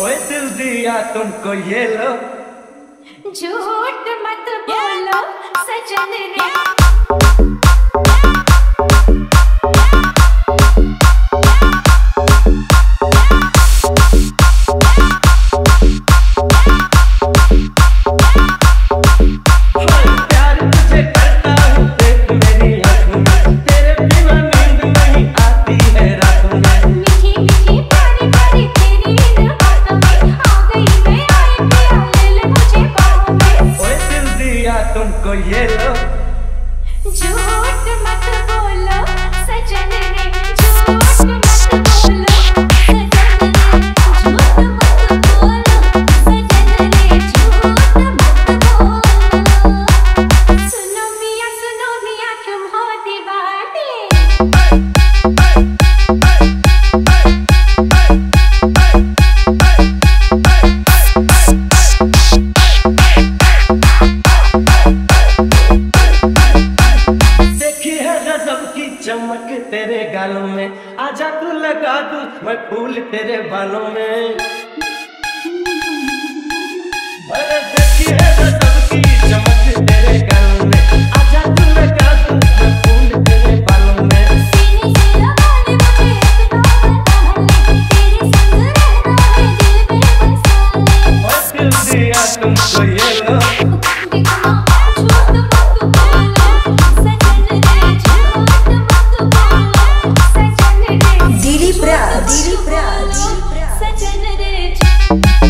ओए दिल दिया तुमको ये लो, झूठ मत बोलो सजन रे। तुमको ये लो, झूठ मत बोलो सजन रे, झूठ मत बोलो सजन रे, झूठ मत बोलो सजन रे, झूठ मत बोलो। सुनो मियां तुम हो दीवाने। चमक तेरे गालों में, आजा तू लगा दूं मैं फूल तेरे बालों में। अरे देखी है सबकी चमक तेरे गालों में, आजा तू लगा दूं मैं फूल तेरे बालों में। सीने से लगा ले मुझे एक दो तेरे संग रहना है दिल में बसा ले। और दिल दिया तुमको ये लो, सजन रे।